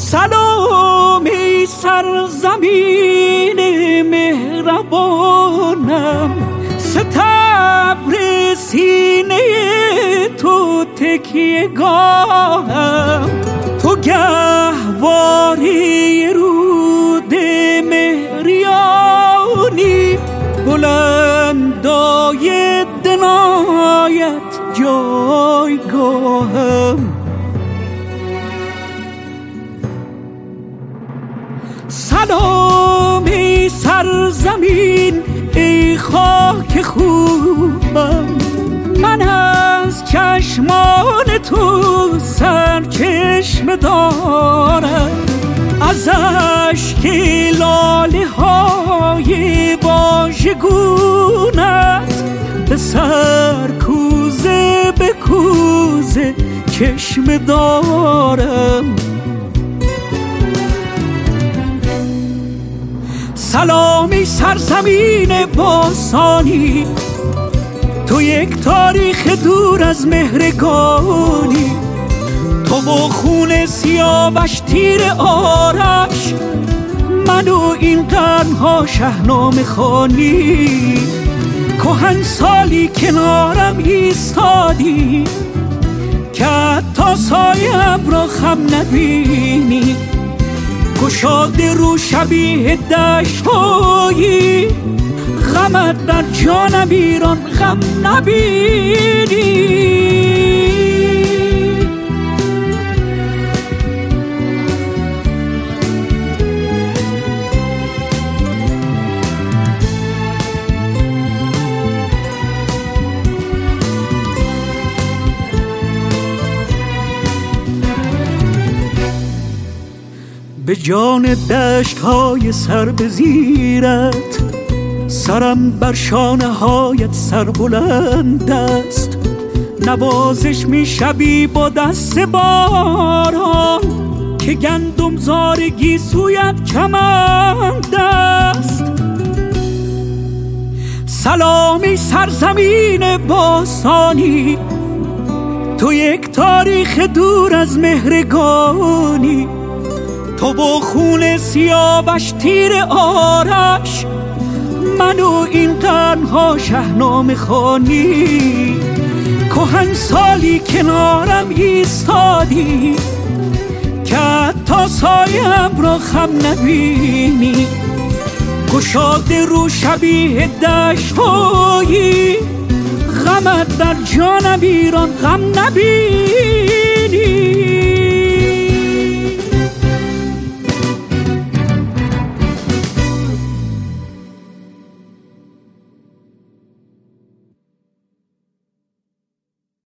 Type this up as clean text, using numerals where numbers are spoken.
سلام ای سرزمین مهربانم، ستبر سینه تو تکیه گاهم، تو گهواره رود مهریانی، بلندای دنایت جایگاهم. سلام ای سرزمین ای خاک خوبم، من از چشمان تو سرچشمه دارم، از اشک لاله های واژگونت به سر کوزه به کوزه چشمه دارم. سلام ای سرزمین باستانی، تو یک تاریخ دور از مهرگانی، تو با خون سیاوش تیر آرش منو این قرنها شهنامه خوانی، کهن سالی کنارم ایستادی که حتی سایم را خم نبینی، گشاده رو شبیه دشت‌هایی، غمت در جانم ایران غم نبینی. به جان دشت‌های سر به زیرت، سرم بر شانه هایت سربلند است، نوازش می شبی با دست باران که گندم زارگی سویت کمند است. سلامی سرزمین باستانی، تو یک تاریخ دور از مهرگانی، تو با خون سیاوش تیر آرش منو این قرنها شهنامه خوانی، کهن سالی کنارم ایستادی که حتی سایم را خم نبینی، گشاده رو شبیه دشت‌هایی، غمت در جانم ایران غم نبینی.